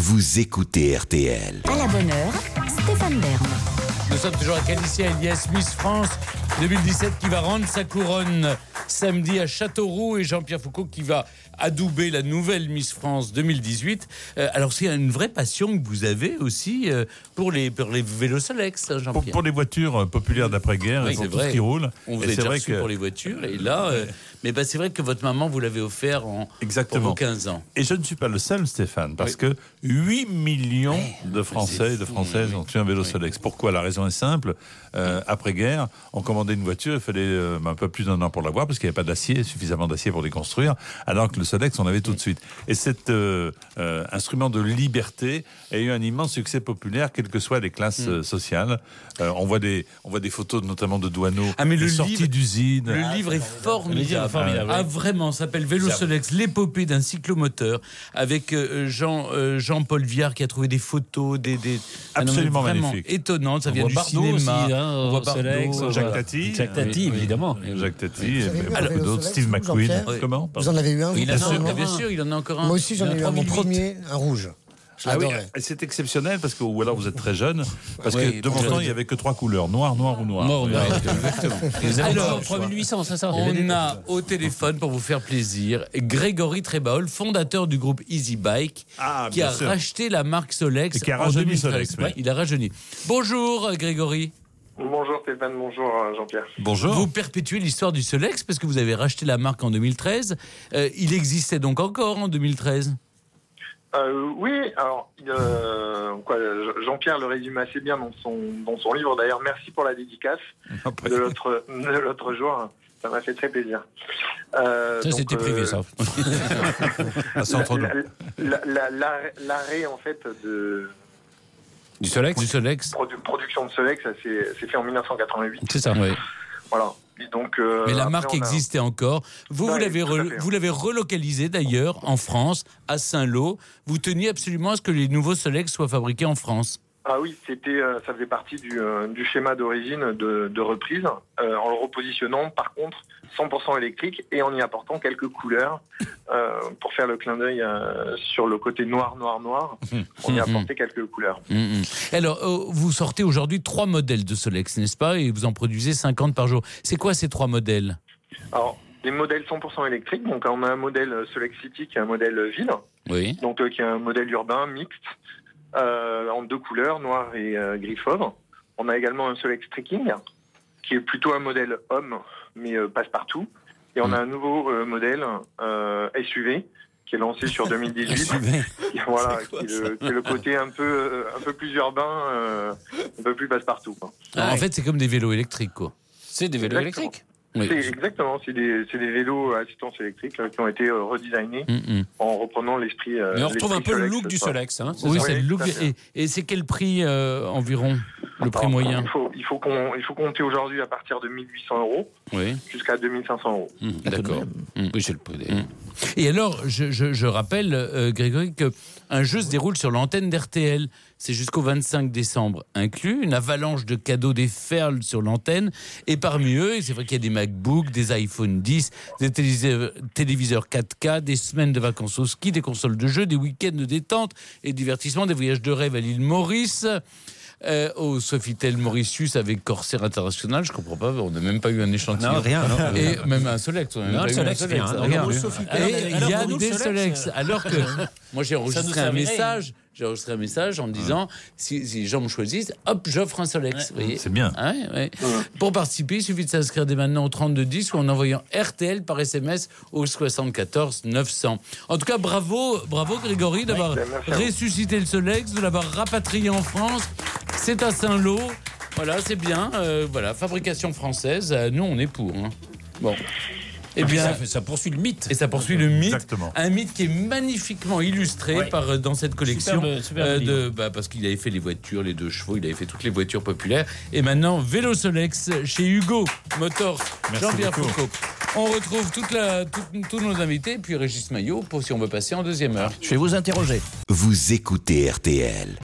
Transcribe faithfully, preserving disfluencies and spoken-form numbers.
Vous écoutez R T L. À la bonne heure, Stéphane Bern. Nous sommes toujours à Calicia Eliès, Miss France deux mille dix-sept, qui va rendre sa couronne samedi à Châteauroux, et Jean-Pierre Foucault qui va adouber la nouvelle Miss France deux mille dix-huit. Euh, alors c'est une vraie passion que vous avez aussi euh, pour les, pour les vélos Solex, Jean-Pierre. Pour, pour les voitures populaires d'après-guerre, oui, et pour c'est tout vrai. ce qui roule. On vous Et a c'est déjà vrai reçu que... pour les voitures, et là, euh, mais bah, c'est vrai que votre maman vous l'avait offert en, Exactement. pour vos quinze ans. Et je ne suis pas le seul, Stéphane, parce Oui. que huit millions de Français et de fou, Françaises oui. ont eu un vélo Oui. Solex. Pourquoi ? La raison est simple. Euh, après-guerre, on commandait une voiture, il fallait euh, un peu plus d'un an pour l'avoir, parce qu'il n'y avait pas d'acier, suffisamment d'acier pour les construire, alors que le Solex, on avait tout de suite. Et cet euh, euh, instrument de liberté a eu un immense succès populaire, quelles que soient les classes euh, sociales. Euh, on, voit des, on voit des photos, notamment de douaneaux, Ah, mais des le sorties livre- d'usines. Le livre est formidable. formidable, Ah, oui. vraiment, ça s'appelle Vélo Solex, l'épopée d'un cyclomoteur, avec euh, Jean, euh, Jean-Paul Viard qui a trouvé des photos, des, des Absolument ah non, mais vraiment magnifiques. étonnantes. Ça On vient voit du Bardot cinéma. aussi, hein, on voit au Solex, Bardot, on Jacques voit- Tati. Jacques Tati, Oui, évidemment. Jacques Tati, Vous avez et vu un beaucoup vélo d'autres, Solex, Steve vous, McQueen. Jean-Pierre Oui. Comment Vous en avez eu un, vous, Il en a personnellement un, bien sûr, il en a encore un. Moi aussi, j'en Il en ai a eu un. Mon trois mille huit. premier, un rouge. Je Ah oui, l'adorais. c'est exceptionnel parce que, ou alors vous êtes très jeune, parce Oui, que de mon jeune. temps il n'y avait que trois couleurs, noir, noir ou noir. Mort, Oui. ouais, exactement. Vous avez Alors, trois mille huit cents, c'est ça? Il y avait des- On a au téléphone, pour vous faire plaisir, Grégory Trébaol, fondateur du groupe Easy Bike, Ah, qui bien a sûr. racheté la marque Solex Et qui a en rajeuni deux mille treize. Solex, oui. Il a rajeuni. Bonjour Grégory. Bonjour Stéphane, bonjour euh, Jean-Pierre. Bonjour. Vous perpétuez l'histoire du Solex parce que vous avez racheté la marque en deux mille treize. Euh, il existait donc encore en deux mille treize. Euh, oui, alors euh, quoi, Jean-Pierre le résume assez bien dans son, dans son livre. D'ailleurs, merci pour la dédicace Après. de l'autre, de l'autre jour. Ça m'a fait très plaisir. Euh, Ça, donc, c'était privé, euh, ça. Ah, c'est entre nous. la- la- la- L'arrêt en fait de Du Solex? Du Solex. produ- production de Solex, ça s'est s'est fait en mille neuf cent quatre-vingt-huit. C'est ça. Oui. Voilà. Et donc, euh, Mais la après, marque on a- existait encore. Vous, vous Ouais, l'avez tout à re- fait. vous l'avez relocalisé d'ailleurs en France, à Saint-Lô. Vous teniez absolument à ce que les nouveaux Solex soient fabriqués en France. Ah oui, c'était, euh, ça faisait partie du, euh, du schéma d'origine de, de reprise, euh, en le repositionnant par contre cent pour cent électrique et en y apportant quelques couleurs euh, pour faire le clin d'œil euh, sur le côté noir, noir, noir. On y a apporté quelques couleurs. Mhm. Alors, euh, vous sortez aujourd'hui trois modèles de Solex, n'est-ce pas? Et vous en produisez cinquante par jour. C'est quoi ces trois modèles? Alors, des modèles cent pour cent électriques, donc on a un modèle Solex City qui est un modèle ville, Oui. donc euh, qui est un modèle urbain mixte euh, en deux couleurs, noir et euh, gris fauve. On a également un Solex Trekking qui est plutôt un modèle homme, mais euh, passe-partout. Et on a un nouveau euh, modèle euh, S U V qui est lancé sur deux mille dix-huit. Qui- voilà, qui est, le, qui est le côté un peu, euh, un peu plus urbain, euh, un peu plus passe-partout, quoi. Ah, en fait, c'est comme des vélos électriques, quoi. C'est des vélos Exactement. électriques. Oui. C'est exactement, c'est des, c'est des vélos à assistance électrique là, qui ont été euh, redesignés Mhm. en reprenant l'esprit. euh, Mais on retrouve un l'esprit peu le Solex, look du quoi. Solex. Hein, c'est Oui, ça c'est le Oui, look. tout à fait. Et, et c'est quel prix euh, environ, le prix Alors, moyen? Il faut, il faut qu'on, il faut compter aujourd'hui à partir de mille huit cents euros Oui. jusqu'à deux mille cinq cents euros. Mmh, D'accord. Mmh. Oui, c'est le prix des- Mmh. Et alors, je, je- je rappelle, euh, Grégory, qu'un jeu se déroule sur l'antenne d'R T L. C'est jusqu'au vingt-cinq décembre inclus. Une avalanche de cadeaux déferle sur l'antenne. Et parmi eux, et c'est vrai qu'il y a des MacBooks, des iPhone dix, des téléviseurs, téléviseurs quatre K, des semaines de vacances au ski, des consoles de jeux, des week-ends de détente et de divertissement, des voyages de rêve à l'île Maurice. Euh, au Sofitel Mauritius avec Corsair International, je comprends pas, on n'a même pas eu un échantillon. Non, rien, non. Et même un Solex. On a même Non, pas le eu un Solex, rien, non, Regarde. non, le Et il y a alors, pour nous, des le Solex. Solex, Alors que moi j'ai enregistré un servirait. message, j'ai enregistré un message en me disant si, si les gens me choisissent, hop, j'offre un Solex. Vous voyez. C'est bien. Ah ouais, ouais. Pour participer, il suffit de s'inscrire dès maintenant au trente-deux dix ou en envoyant R T L par S M S au soixante-quatorze neuf cents. En tout cas, bravo, bravo Grégory d'avoir merci à vous. ressuscité le Solex, de l'avoir rapatrié en France. C'est à Saint-Lô. Voilà, c'est bien. Euh, voilà, fabrication française. Euh, nous, on est pour. Hein. Bon. Eh Et puis bien, ça, fait- ça poursuit le mythe. et ça poursuit le mythe, Exactement. un mythe qui est magnifiquement illustré Ouais. par, euh, dans cette collection. Superbe- superbe euh, livre. de, bah, parce qu'il avait fait les voitures, les deux chevaux, il avait fait toutes les voitures populaires. Et maintenant, Vélo Solex chez Hugo Motors, Merci Jean-Pierre beaucoup. Foucault. On retrouve toute la, tout- tous nos invités, puis Régis Maillot, pour si on veut passer en deuxième heure. Je vais vous interroger. Vous écoutez R T L.